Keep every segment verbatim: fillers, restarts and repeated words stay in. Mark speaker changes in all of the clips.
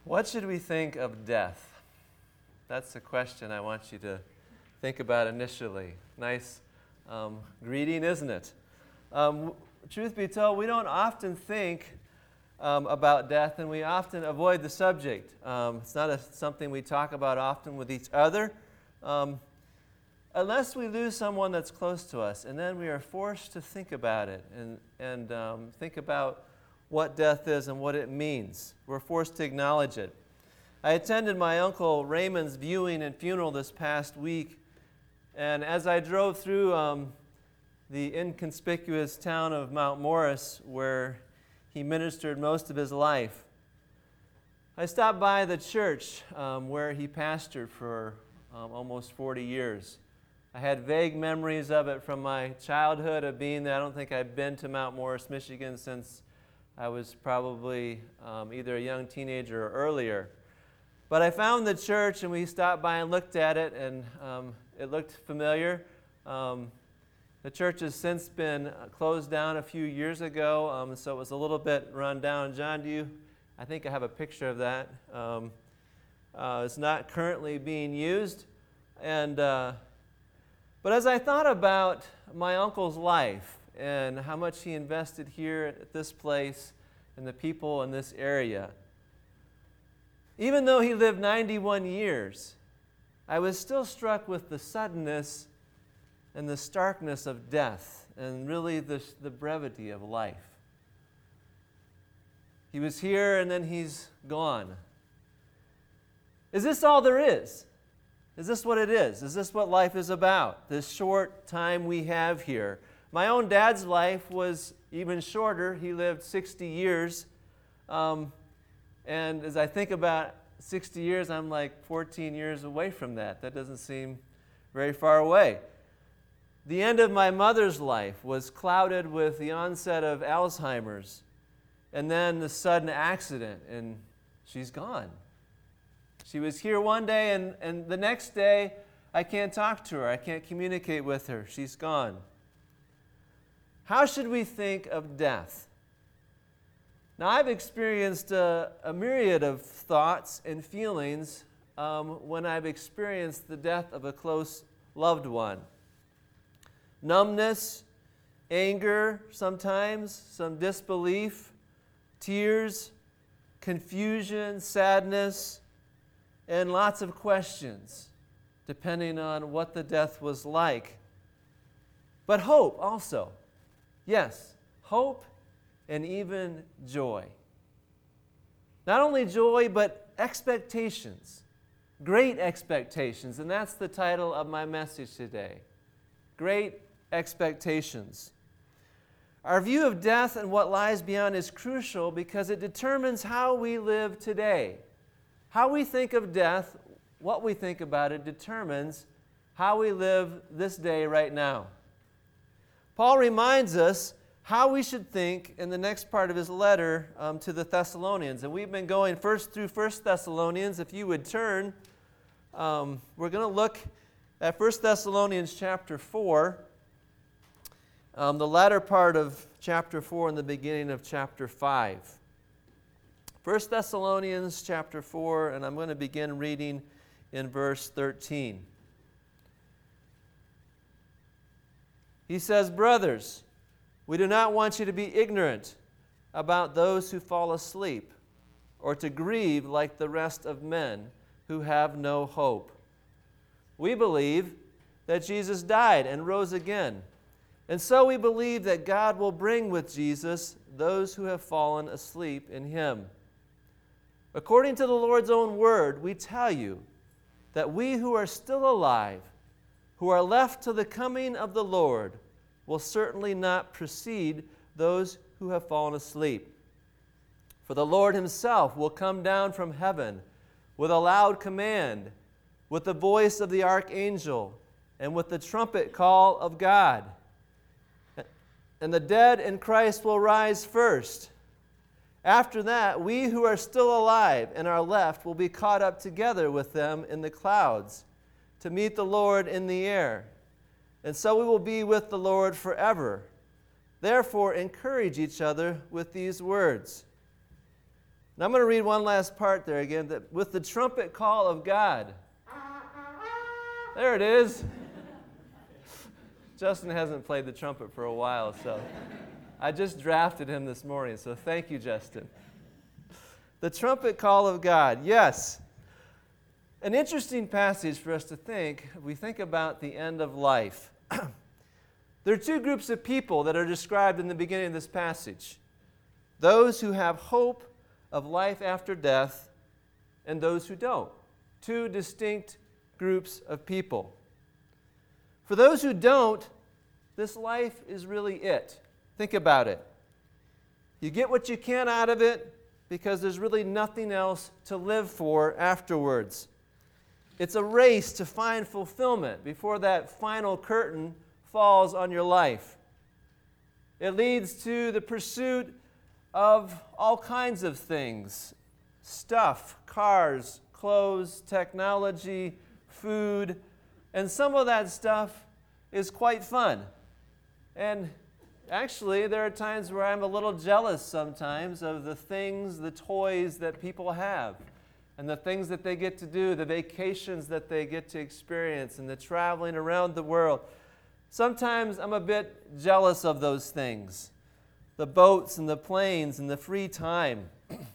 Speaker 1: What should we think of death? That's the question I want you to think about initially. Nice um, greeting, isn't it? Um, truth be told, we don't often think um, about death, and we often avoid the subject. Um, it's not a, something we talk about often with each other, um, unless we lose someone that's close to us, and then we are forced to think about it and, and um, think about what death is and what it means. We're forced to acknowledge it. I attended my Uncle Raymond's viewing and funeral this past week, and as I drove through um, the inconspicuous town of Mount Morris, where he ministered most of his life, I stopped by the church um, where he pastored for um, almost forty years. I had vague memories of it from my childhood of being there. I don't think I've been to Mount Morris, Michigan since I was probably um, either a young teenager or earlier. But I found the church, and we stopped by and looked at it, and um, it looked familiar. Um, the church has since been closed down a few years ago, um, so it was a little bit run down. John, do you? I think I have a picture of that. Um, uh, it's not currently being used. And uh, but as I thought about my uncle's life and how much he invested here at this place and the people in this area, even though he lived ninety-one years, I was still struck with the suddenness and the starkness of death and really the, the brevity of life. He was here and then he's gone. Is this all there is? Is this what it is? Is this what life is about? This short time we have here. My own dad's life was even shorter. He lived sixty years. Um, and as I think about sixty years, I'm like fourteen years away from that. That doesn't seem very far away. The end of my mother's life was clouded with the onset of Alzheimer's, and then the sudden accident, and she's gone. She was here one day, and, and the next day, I can't talk to her. I can't communicate with her. She's gone. How should we think of death? Now, I've experienced a, a myriad of thoughts and feelings um, when I've experienced the death of a close loved one. Numbness, anger sometimes, some disbelief, tears, confusion, sadness, and lots of questions, depending on what the death was like. But hope also. Yes, hope and even joy. Not only joy, but expectations. Great expectations. And that's the title of my message today. Great expectations. Our view of death and what lies beyond is crucial because it determines how we live today. How we think of death, what we think about it, determines how we live this day right now. Paul reminds us how we should think in the next part of his letter um, to the Thessalonians. And we've been going first through First Thessalonians. If you would turn, um, we're going to look at First Thessalonians chapter four, um, the latter part of chapter four and the beginning of chapter five. First Thessalonians chapter four, and I'm going to begin reading in verse thirteen. He says, "Brothers, we do not want you to be ignorant about those who fall asleep, or to grieve like the rest of men who have no hope. We believe that Jesus died and rose again, and so we believe that God will bring with Jesus those who have fallen asleep in him. According to the Lord's own word, we tell you that we who are still alive, who are left to the coming of the Lord, will certainly not precede those who have fallen asleep. For the Lord himself will come down from heaven with a loud command, with the voice of the archangel, and with the trumpet call of God. And the dead in Christ will rise first. After that, we who are still alive and are left will be caught up together with them in the clouds to meet the Lord in the air. And so we will be with the Lord forever. Therefore, encourage each other with these words. And I'm going to read one last part there again. That with the trumpet call of God. There it is. Justin hasn't played the trumpet for a while, so I just drafted him this morning, so thank you, Justin. The trumpet call of God, yes. An interesting passage for us to think, if we think about the end of life. There are two groups of people that are described in the beginning of this passage. Those who have hope of life after death, and those who don't. Two distinct groups of people. For those who don't, this life is really it. Think about it. You get what you can out of it because there's really nothing else to live for afterwards. It's a race to find fulfillment before that final curtain falls on your life. It leads to the pursuit of all kinds of things. Stuff, cars, clothes, technology, food, and some of that stuff is quite fun. And actually, there are times where I'm a little jealous sometimes of the things, the toys that people have, and the things that they get to do, the vacations that they get to experience, and the traveling around the world. Sometimes I'm a bit jealous of those things. The boats and the planes and the free time.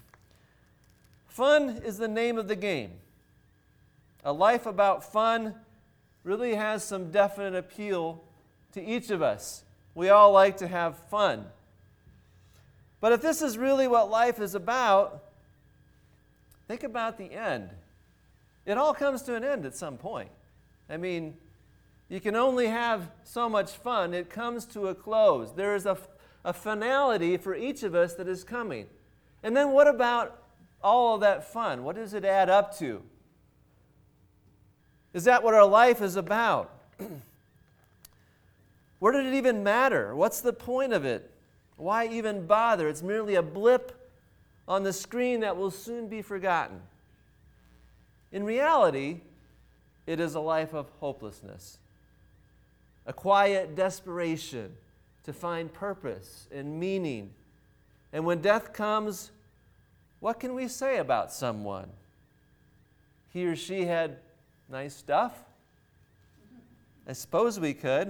Speaker 1: Fun is the name of the game. A life about fun really has some definite appeal to each of us. We all like to have fun. But if this is really what life is about, think about the end. It all comes to an end at some point. I mean, you can only have so much fun. It comes to a close. There is a, a finality for each of us that is coming. And then what about all of that fun? What does it add up to? Is that what our life is about? Where did it even matter? What's the point of it? Why even bother? It's merely a blip on the screen that will soon be forgotten. In reality, it is a life of hopelessness, a quiet desperation to find purpose and meaning. And when death comes, what can we say about someone? He or she had nice stuff? I suppose we could.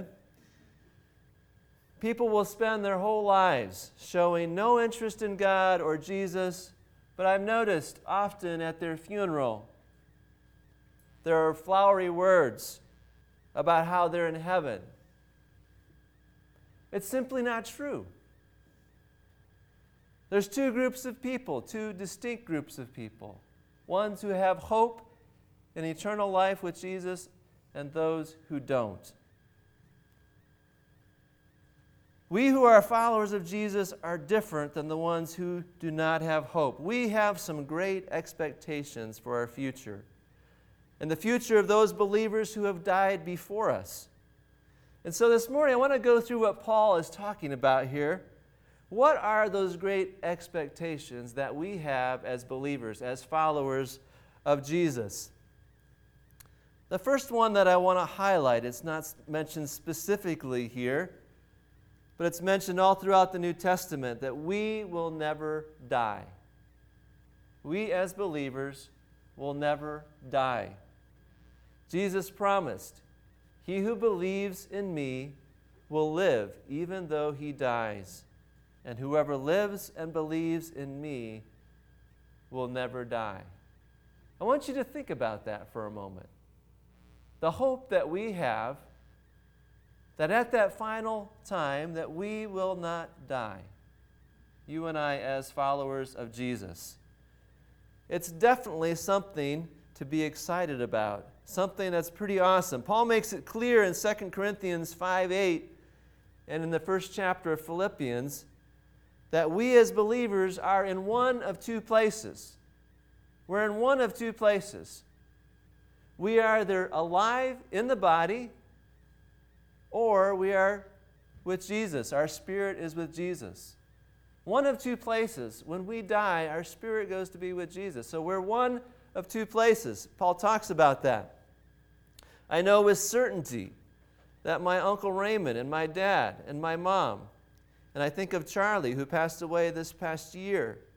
Speaker 1: People will spend their whole lives showing no interest in God or Jesus, but I've noticed often at their funeral, there are flowery words about how they're in heaven. It's simply not true. There's two groups of people, two distinct groups of people. Ones who have hope in eternal life with Jesus, and those who don't. We who are followers of Jesus are different than the ones who do not have hope. We have some great expectations for our future and the future of those believers who have died before us. And so this morning I want to go through what Paul is talking about here. What are those great expectations that we have as believers, as followers of Jesus? The first one that I want to highlight, it's not mentioned specifically here, but it's mentioned all throughout the New Testament, that we will never die. We as believers will never die. Jesus promised, "He who believes in me will live even though he dies. And whoever lives and believes in me will never die." I want you to think about that for a moment. The hope that we have, that at that final time that we will not die, you and I as followers of Jesus. It's definitely something to be excited about, something that's pretty awesome. Paul makes it clear in Second Corinthians five eight and in the first chapter of Philippians that we as believers are in one of two places. We're in one of two places. We are either alive in the body, or we are with Jesus. Our spirit is with Jesus. One of two places. When we die, our spirit goes to be with Jesus. So we're one of two places. Paul talks about that. I know with certainty that my Uncle Raymond and my dad and my mom, and I think of Charlie, who passed away this past year,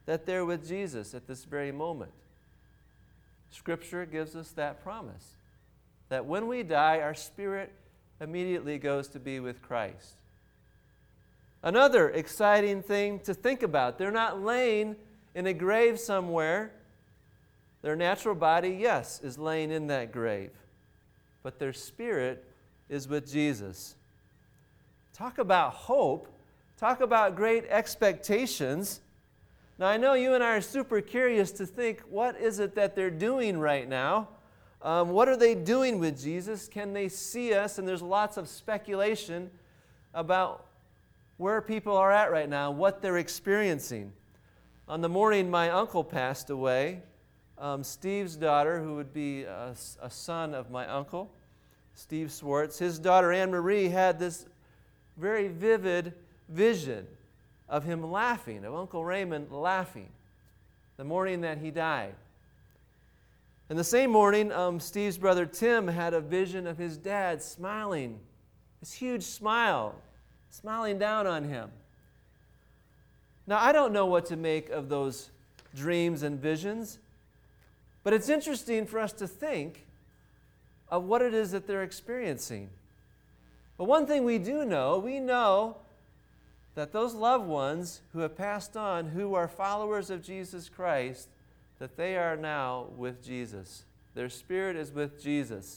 Speaker 1: that they're with Jesus at this very moment. Scripture gives us that promise, that when we die, our spirit immediately goes to be with Christ. Another exciting thing to think about, they're not laying in a grave somewhere. Their natural body, yes, is laying in that grave, but their spirit is with Jesus. Talk about hope. Talk about great expectations. Now, I know you and I are super curious to think, what is it that they're doing right now? Um, what are they doing with Jesus? Can they see us? And there's lots of speculation about where people are at right now, what they're experiencing. On the morning my uncle passed away, um, Steve's daughter, who would be a, a son of my uncle, Steve Swartz, his daughter Anne-Marie had this very vivid vision of him laughing, of Uncle Raymond laughing, the morning that he died. And the same morning, um, Steve's brother Tim had a vision of his dad smiling, this huge smile, smiling down on him. Now, I don't know what to make of those dreams and visions, but it's interesting for us to think of what it is that they're experiencing. But one thing we do know, we know that those loved ones who have passed on, who are followers of Jesus Christ, that they are now with Jesus. Their spirit is with Jesus.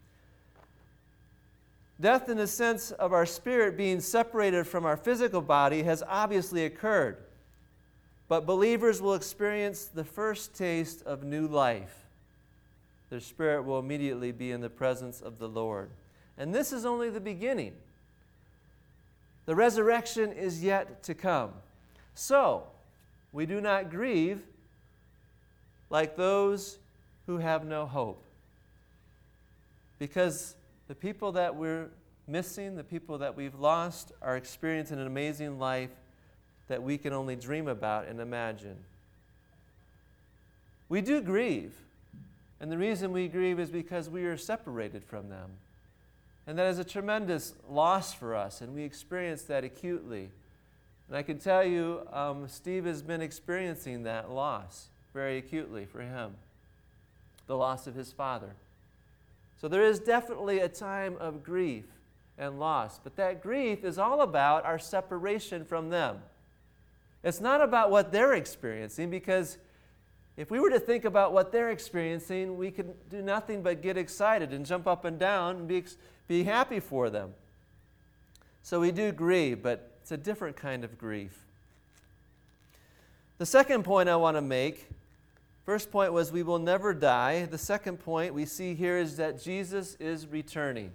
Speaker 1: Death, in the sense of our spirit being separated from our physical body, has obviously occurred. But believers will experience the first taste of new life. Their spirit will immediately be in the presence of the Lord. And this is only the beginning. The resurrection is yet to come. So, we do not grieve like those who have no hope. Because the people that we're missing, the people that we've lost, are experiencing an amazing life that we can only dream about and imagine. We do grieve, and the reason we grieve is because we are separated from them. And that is a tremendous loss for us, and we experience that acutely. And I can tell you, um, Steve has been experiencing that loss very acutely for him, the loss of his father. So there is definitely a time of grief and loss, but that grief is all about our separation from them. It's not about what they're experiencing, because if we were to think about what they're experiencing, we could do nothing but get excited and jump up and down and be, be happy for them. So we do grieve, but it's a different kind of grief. The second point I want to make, first point was we will never die. The second point we see here is that Jesus is returning.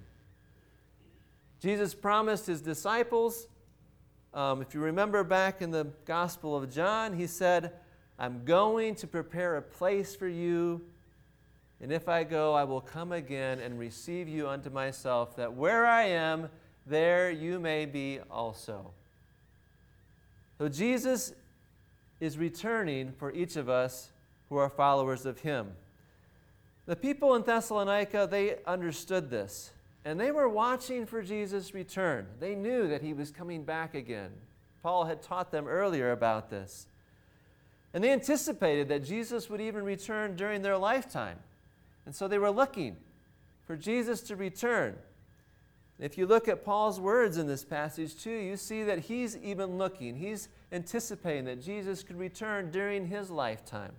Speaker 1: Jesus promised his disciples, um, if you remember back in the Gospel of John, he said, I'm going to prepare a place for you, and if I go, I will come again and receive you unto myself, that where I am, there you may be also. So Jesus is returning for each of us who are followers of him. The people in Thessalonica, they understood this, and they were watching for Jesus' return. They knew that he was coming back again. Paul had taught them earlier about this. And they anticipated that Jesus would even return during their lifetime. And so they were looking for Jesus to return. If you look at Paul's words in this passage too, you see that he's even looking. He's anticipating that Jesus could return during his lifetime.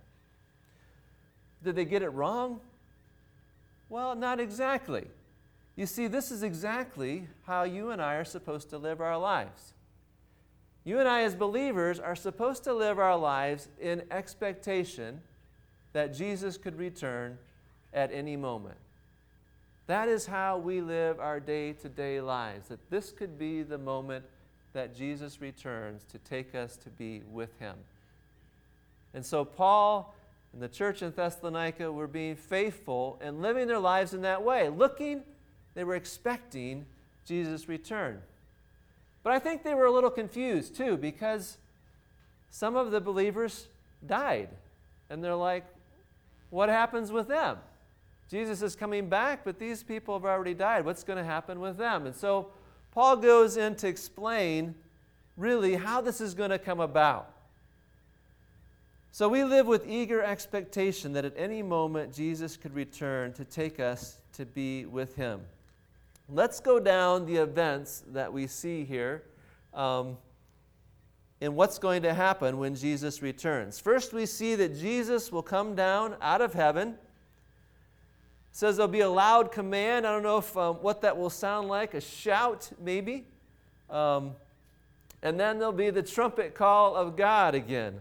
Speaker 1: Did they get it wrong? Well, not exactly. You see, this is exactly how you and I are supposed to live our lives. You and I as believers are supposed to live our lives in expectation that Jesus could return at any moment. That is how we live our day-to-day lives, that this could be the moment that Jesus returns to take us to be with him. And so Paul and the church in Thessalonica were being faithful and living their lives in that way. Looking, they were expecting Jesus' return. But I think they were a little confused too, because some of the believers died. And they're like, what happens with them? Jesus is coming back, but these people have already died. What's going to happen with them? And so Paul goes in to explain really how this is going to come about. So we live with eager expectation that at any moment Jesus could return to take us to be with him. Let's go down the events that we see here um, in what's going to happen when Jesus returns. First, we see that Jesus will come down out of heaven. It says there'll be a loud command. I don't know if um, what that will sound like, a shout maybe. Um, and then there'll be the trumpet call of God again.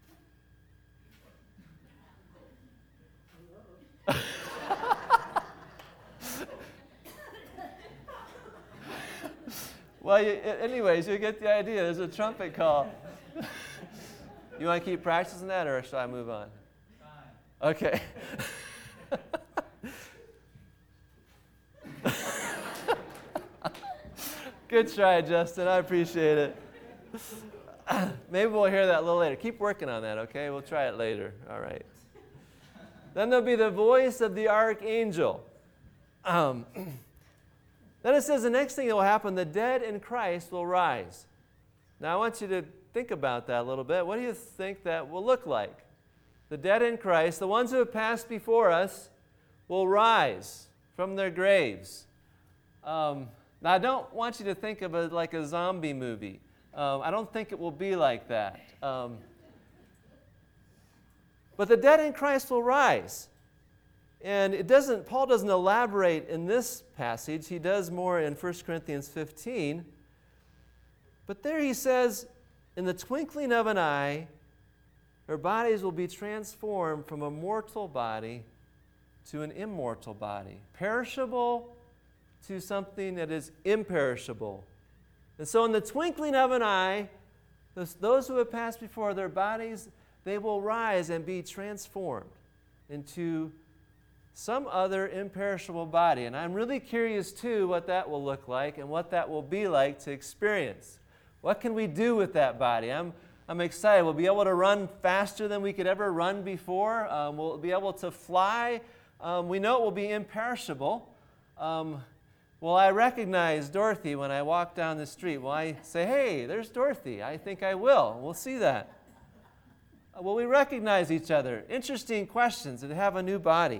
Speaker 1: Well, you, anyways, you get the idea. There's a trumpet call. You want to keep practicing that, or should I move on? Fine. Okay. Good try, Justin. I appreciate it. Maybe we'll hear that a little later. Keep working on that, okay? We'll try it later. All right. Then there'll be the voice of the archangel. Um, then it says the next thing that will happen, the dead in Christ will rise. Now I want you to think about that a little bit. What do you think that will look like? The dead in Christ, the ones who have passed before us, will rise from their graves. Um, now I don't want you to think of it like a zombie movie. Um, I don't think it will be like that. Um, but the dead in Christ will rise. And it doesn't, Paul doesn't elaborate in this passage. He does more in First Corinthians fifteen. But there he says, in the twinkling of an eye, our bodies will be transformed from a mortal body to an immortal body. Perishable to something that is imperishable. And so in the twinkling of an eye, those, those who have passed before, their bodies, they will rise and be transformed into some other imperishable body. And I'm really curious, too, what that will look like and what that will be like to experience. What can we do with that body? I'm, I'm excited. We'll be able to run faster than we could ever run before. Um, we'll be able to fly. Um, we know it will be imperishable. Um, will I recognize Dorothy when I walk down the street? Will I say, hey, there's Dorothy? I think I will. We'll see that. Uh, will we recognize each other? Interesting questions and have a new body.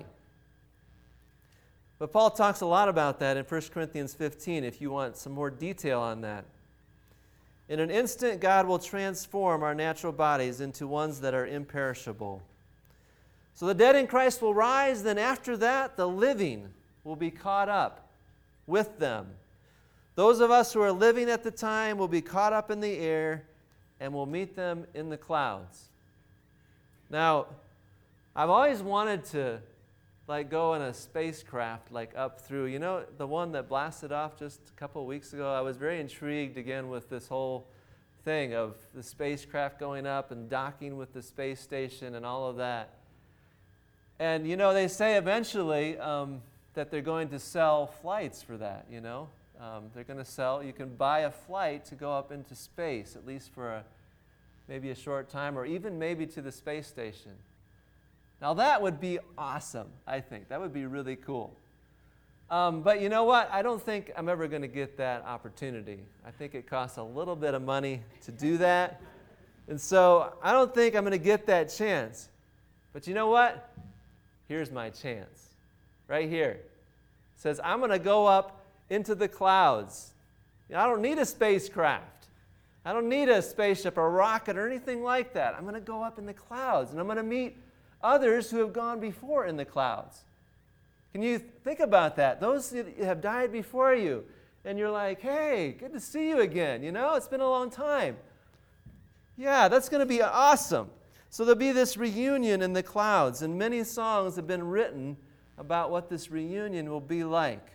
Speaker 1: But Paul talks a lot about that in First Corinthians fifteen if you want some more detail on that. In an instant, God will transform our natural bodies into ones that are imperishable. So the dead in Christ will rise, then after that, the living will be caught up with them. Those of us who are living at the time will be caught up in the air and will meet them in the clouds. Now, I've always wanted to like go in a spacecraft like up through, you know, the one that blasted off just a couple of weeks ago. I was very intrigued again with this whole thing of the spacecraft going up and docking with the space station and all of that. And, you know, they say eventually um, that they're going to sell flights for that, you know. Um, they're going to sell, you can buy a flight to go up into space, at least for a, maybe a short time, or even maybe to the space station. Now that would be awesome, I think. That would be really cool. Um, but you know what? I don't think I'm ever going to get that opportunity. I think it costs a little bit of money to do that. And so I don't think I'm going to get that chance. But you know what? Here's my chance. Right here. It says, I'm going to go up into the clouds. You know, I don't need a spacecraft. I don't need a spaceship or a rocket or anything like that. I'm going to go up in the clouds, and I'm going to meet others who have gone before in the clouds. Can you think about that? Those that have died before you, and you're like, hey, good to see you again. You know, it's been a long time. Yeah, that's going to be awesome. So there'll be this reunion in the clouds, and many songs have been written about what this reunion will be like.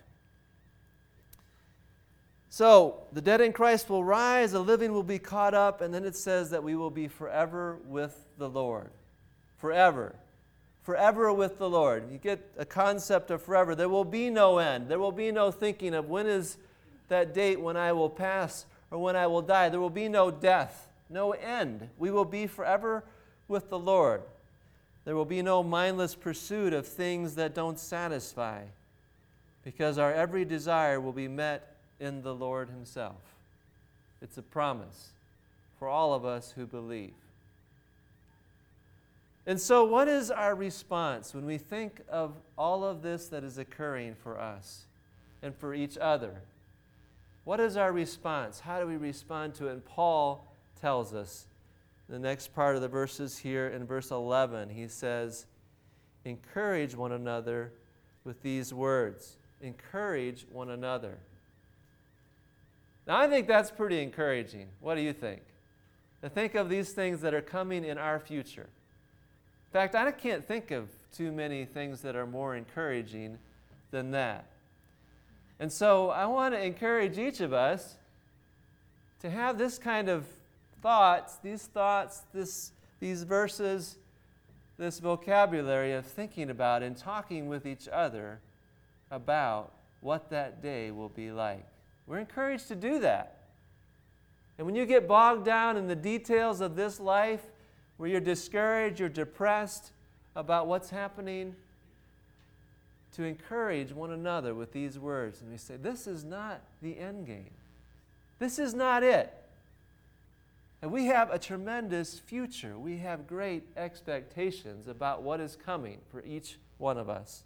Speaker 1: So the dead in Christ will rise, the living will be caught up, and then it says that we will be forever with the Lord. Forever. Forever with the Lord. You get a concept of forever. There will be no end. There will be no thinking of when is that date when I will pass or when I will die. There will be no death, no end. We will be forever with the Lord. There will be no mindless pursuit of things that don't satisfy, because our every desire will be met in the Lord Himself. It's a promise for all of us who believe. And so what is our response when we think of all of this that is occurring for us and for each other? What is our response? How do we respond to it? And Paul tells us in the next part of the verses here in verse eleven. He says, encourage one another with these words. Encourage one another. Now, I think that's pretty encouraging. What do you think? To think of these things that are coming in our future. In fact, I can't think of too many things that are more encouraging than that. And so I want to encourage each of us to have this kind of thoughts, these thoughts, this, these verses, this vocabulary of thinking about and talking with each other about what that day will be like. We're encouraged to do that. And when you get bogged down in the details of this life, where you're discouraged, you're depressed about what's happening, to encourage one another with these words. And we say, this is not the end game. This is not it. And we have a tremendous future. We have great expectations about what is coming for each one of us.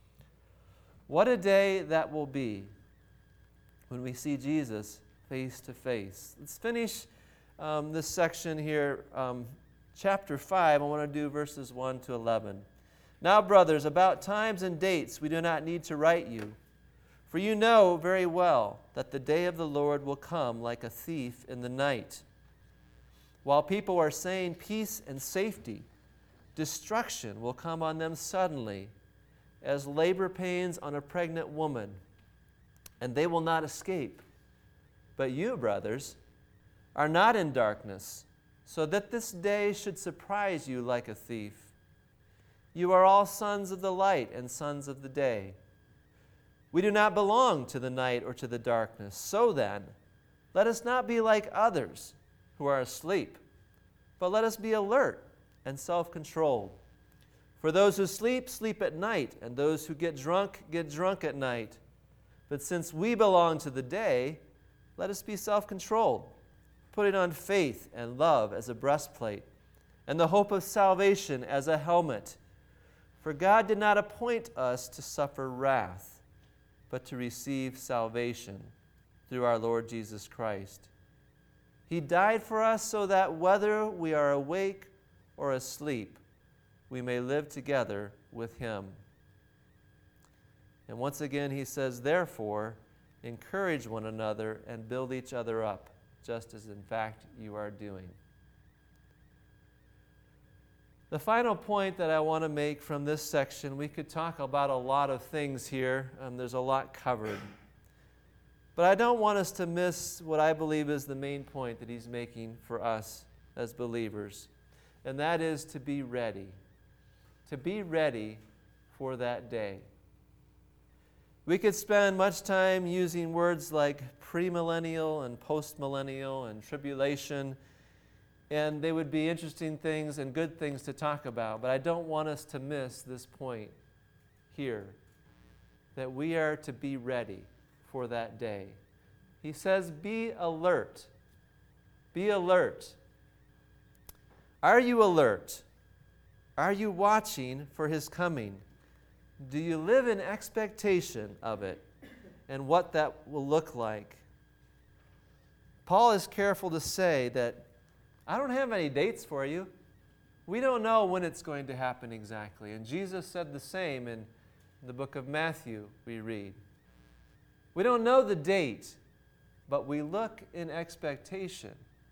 Speaker 1: What a day that will be when we see Jesus face to face. Let's finish um, this section here, um, chapter five. I want to do verses one to eleven. Now, brothers, about times and dates we do not need to write you, for you know very well that the day of the Lord will come like a thief in the night. While people are saying peace and safety, destruction will come on them suddenly, as labor pains on a pregnant woman, and they will not escape. But you, brothers, are not in darkness, so that this day should surprise you like a thief. You are all sons of the light and sons of the day. We do not belong to the night or to the darkness. So then, let us not be like others who are asleep, but let us be alert and self-controlled. For those who sleep, sleep at night, and those who get drunk, get drunk at night. But since we belong to the day, let us be self-controlled, putting on faith and love as a breastplate, and the hope of salvation as a helmet. For God did not appoint us to suffer wrath, but to receive salvation through our Lord Jesus Christ. He died for us so that whether we are awake or asleep, we may live together with Him. And once again he says, therefore, encourage one another and build each other up, just as in fact you are doing. The final point that I want to make from this section, we could talk about a lot of things here. Um, there's a lot covered. But I don't want us to miss what I believe is the main point that he's making for us as believers, and that is to be ready. To be ready for that day. We could spend much time using words like premillennial and postmillennial and tribulation, and they would be interesting things and good things to talk about, but I don't want us to miss this point here, that we are to be ready for that day. He says, be alert. Be alert. Are you alert? Are you watching for His coming? Do you live in expectation of it and what that will look like? Paul is careful to say that I don't have any dates for you. We don't know when it's going to happen exactly. And Jesus said the same in the book of Matthew we read. We don't know the date, but we look in expectation.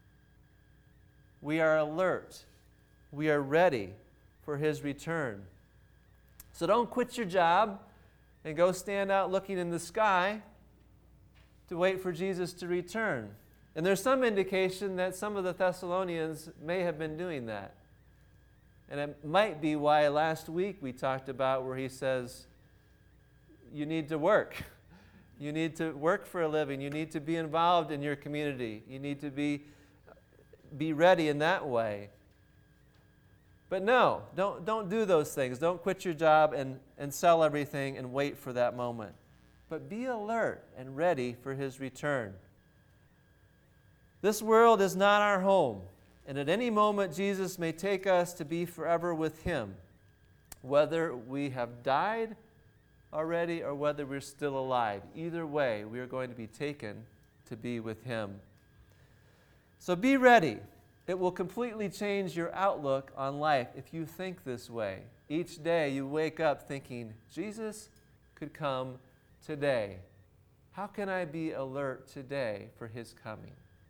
Speaker 1: We are alert. We are ready for His return. So don't quit your job and go stand out looking in the sky to wait for Jesus to return. And there's some indication that some of the Thessalonians may have been doing that. And it might be why last week we talked about where he says, you need to work. You need to work for a living. You need to be involved in your community. You need to be, be ready in that way. But no, don't, don't do those things. Don't quit your job and, and sell everything and wait for that moment. But be alert and ready for His return. This world is not our home. And at any moment, Jesus may take us to be forever with him, whether we have died already or whether we're still alive. Either way, we are going to be taken to be with him. So be ready. It will completely change your outlook on life if you think this way. Each day you wake up thinking, Jesus could come today. How can I be alert today for his coming?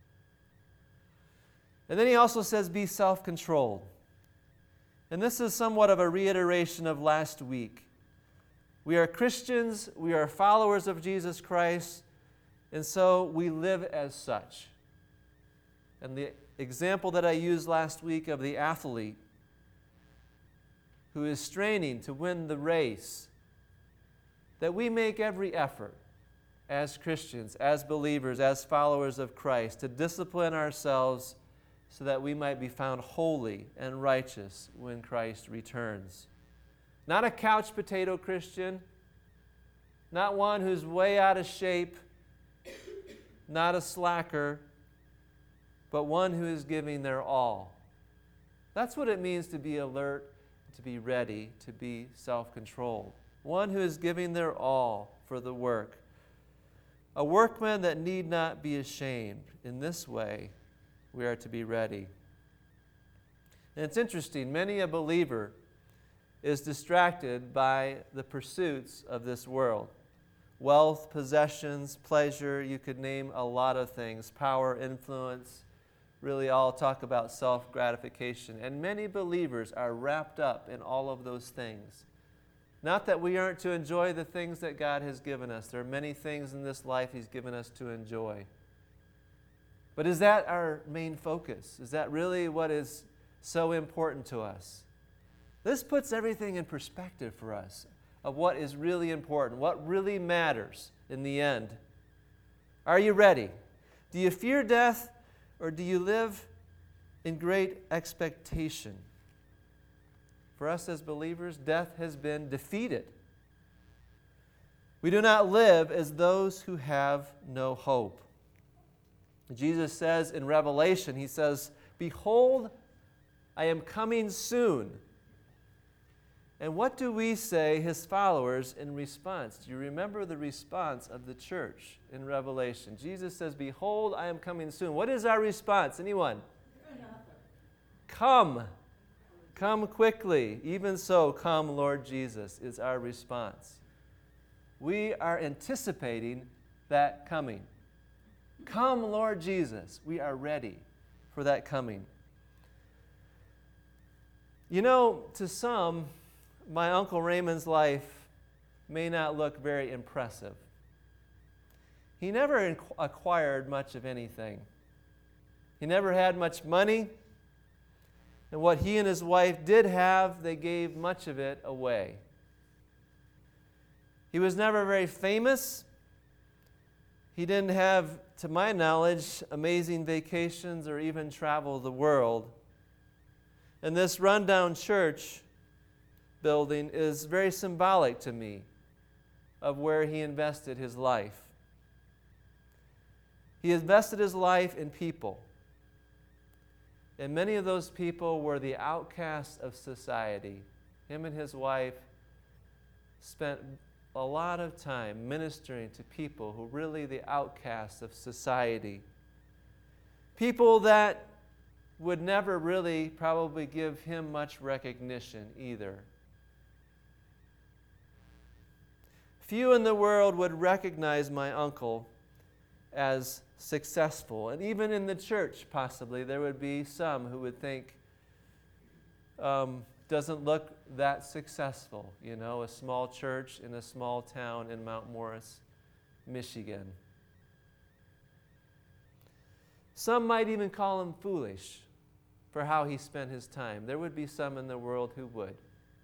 Speaker 1: And then he also says, be self-controlled. And this is somewhat of a reiteration of last week. We are Christians, we are followers of Jesus Christ, and so we live as such. And the example that I used last week of the athlete who is straining to win the race, that we make every effort as Christians, as believers, as followers of Christ, to discipline ourselves so that we might be found holy and righteous when Christ returns. Not a couch potato Christian, not one who's way out of shape, not a slacker, but one who is giving their all. That's what it means to be alert, to be ready, to be self-controlled. One who is giving their all for the work. A workman that need not be ashamed. In this way, we are to be ready. And it's interesting, many a believer is distracted by the pursuits of this world. Wealth, possessions, pleasure, you could name a lot of things. Power, influence, really all talk about self-gratification. And many believers are wrapped up in all of those things. Not that we aren't to enjoy the things that God has given us. There are many things in this life he's given us to enjoy. But is that our main focus? Is that really what is so important to us? This puts everything in perspective for us of what is really important, what really matters in the end. Are you ready? Do you fear death, or do you live in great expectation? For us as believers, death has been defeated. We do not live as those who have no hope. Jesus says in Revelation, he says, "Behold, I am coming soon." And what do we say, his followers, in response? Do you remember the response of the church in Revelation? Jesus says, "Behold, I am coming soon." What is our response? Anyone? Come. Come quickly. Even so, come, Lord Jesus, is our response. We are anticipating that coming. Come, Lord Jesus. We are ready for that coming. You know, to some, my Uncle Raymond's life may not look very impressive. He never inc- acquired much of anything. He never had much money. And what he and his wife did have, they gave much of it away. He was never very famous. He didn't have, to my knowledge, amazing vacations or even travel the world. And this rundown church building is very symbolic to me of where he invested his life. He invested his life in people. And many of those people were the outcasts of society. Him and his wife spent a lot of time ministering to people who were really the outcasts of society. People that would never really probably give him much recognition either. Few in the world would recognize my uncle as successful. And even in the church, possibly, there would be some who would think, um, doesn't look that successful. You know, a small church in a small town in Mount Morris, Michigan. Some might even call him foolish for how he spent his time. There would be some in the world who would.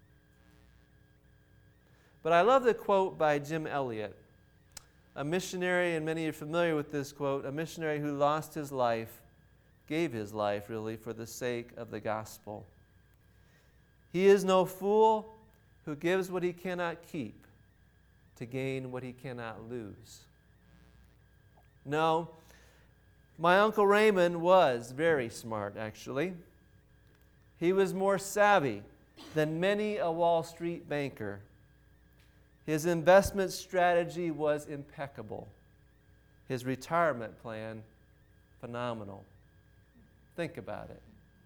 Speaker 1: But I love the quote by Jim Elliot, a missionary, and many are familiar with this quote, a missionary who lost his life, gave his life really for the sake of the gospel. He is no fool who gives what he cannot keep to gain what he cannot lose. No, My Uncle Raymond was very smart, actually. He was more savvy than many a Wall Street banker. His investment strategy was impeccable. His retirement plan, phenomenal. Think about it.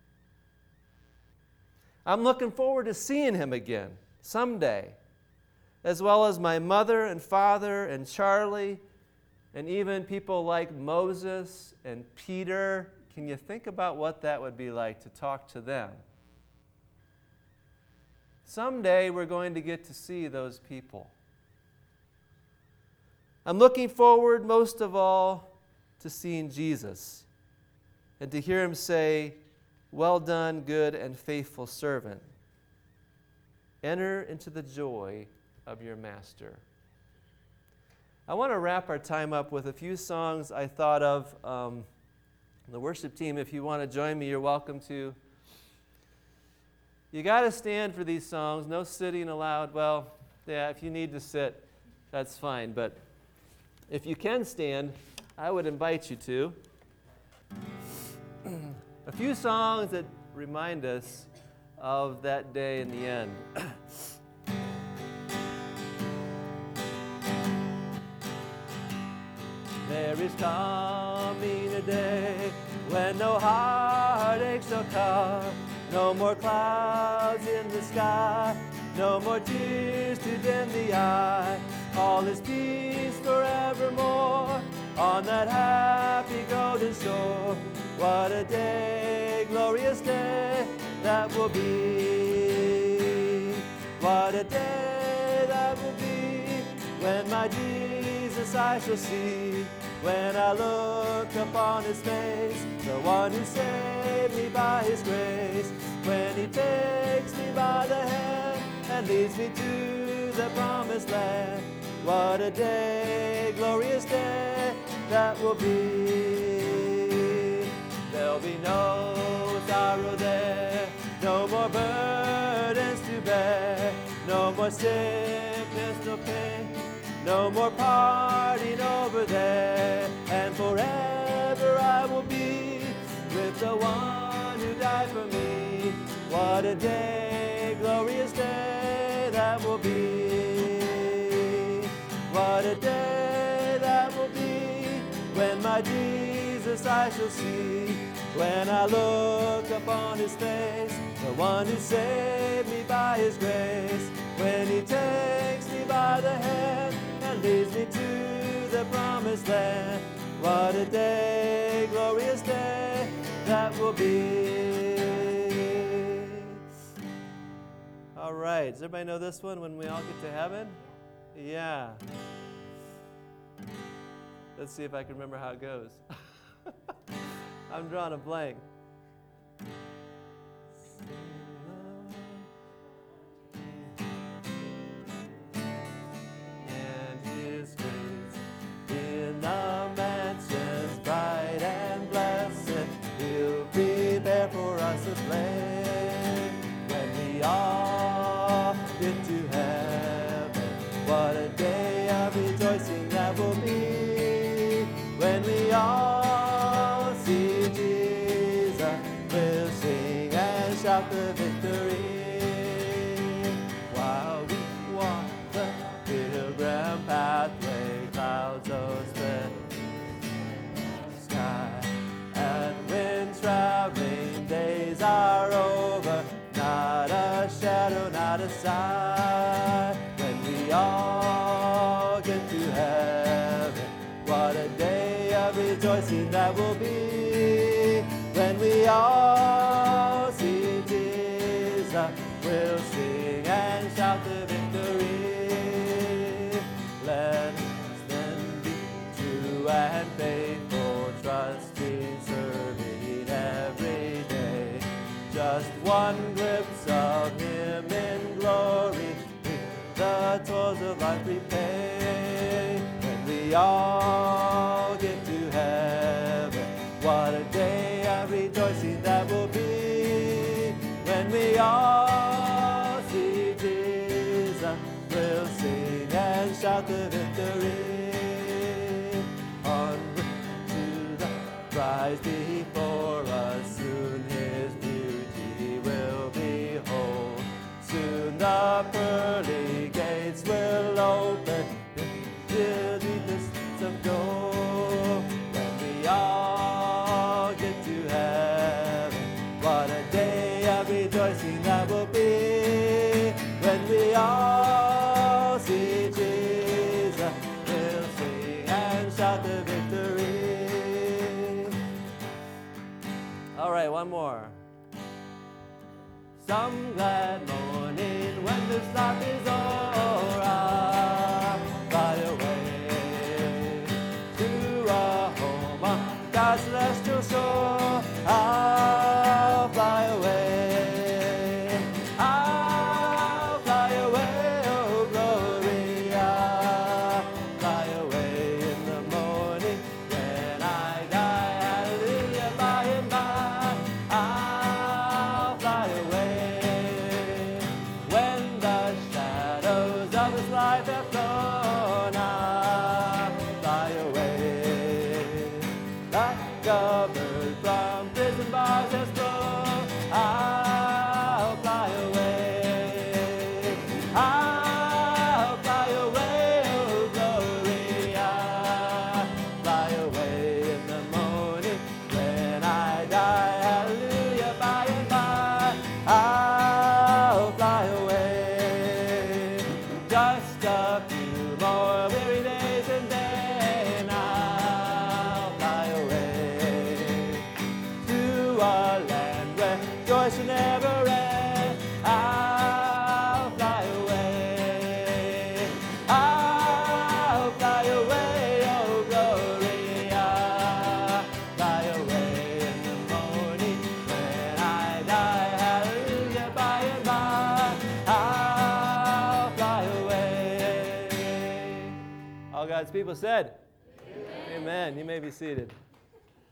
Speaker 1: I'm looking forward to seeing him again someday, as well as my mother and father and Charlie, and even people like Moses and Peter. Can you think about what that would be like to talk to them? Someday we're going to get to see those people. I'm looking forward most of all to seeing Jesus and to hear him say, "Well done, good and faithful servant. Enter into the joy of your master." I want to wrap our time up with a few songs I thought of. Um, the worship team, if you want to join me, you're welcome to. You got to stand for these songs. No sitting allowed. Well, yeah, if you need to sit, that's fine. But if you can stand, I would invite you to. A few songs that remind us of that day in the end. There is coming a day when no heartaches shall come, no more clouds in the sky, no more tears to dim the eye. All is peace forevermore on that happy golden shore. What a day, glorious day that will be. What a day that will be when my Jesus I shall see. When I look upon his face, the one who saved me by his grace. When he takes me by the hand and leads me to the promised land. What a day, glorious day that will be. There'll be no sorrow there, no more burdens to bear, no more sickness, no pain, no more parting over there. And forever I will be with the one who died for me. What a day, glorious day that will be. What a day that will be when my Jesus I shall see. When I look upon his face, the one who saved me by his grace. When he takes me by the hand and leads me to the promised land. What a day, glorious day that will be. All right, does everybody know this one, when we all get to heaven? Yeah. Let's see if I can remember how it goes. I'm drawing a blank. And his grace in the mansions bright and blessed, he'll prepare for us a place when we all get to heaven. What a day of rejoicing that will be when we all see Jesus. We'll sing and shout the victory while we walk the pilgrim pathway. Clouds of spread sky, and when traveling days are over, not a shadow, not a sigh. When we all get to heaven, what a day of rejoicing that will be when we all see Jesus. We'll sing and shout the victory. Let us then be true and faithful, trusting, serving every day. Just one glimpse of him in glory, the toils of life repay. When we all get to heaven, what a day of rejoicing that will be. When we all see Jesus, we'll sing and shout the victory. Onward to the lies before us. Soon his beauty will behold. Soon the pearly gates will open. The deepest of gold. When we all get to heaven, what a day of rejoicing that will be. When we all see Jesus, we'll sing and shout the victory. All right, one more. Some glad morning when this life is o'er, fly away to a home on God's celestial shore. I'll fly away. I'll fly away, oh glory. I'll fly away in the morning when I die. Hallelujah, by and by. I'll fly away when the shadows of this life have gone. I'll fly away like a bird from prison bars has flown. I'll fly away. I'll fly away, oh glory. I'll fly away in the morning when I die. Hallelujah, by and by. I'll fly away. Just a few more weary days and then I'll fly away to a land where joy shall never end. I'll fly away. I'll fly away, oh glory. I'll fly away in the morning when I die. Hallelujah, by and by. I'll fly away. All God's people said, Amen. Amen. You may be seated.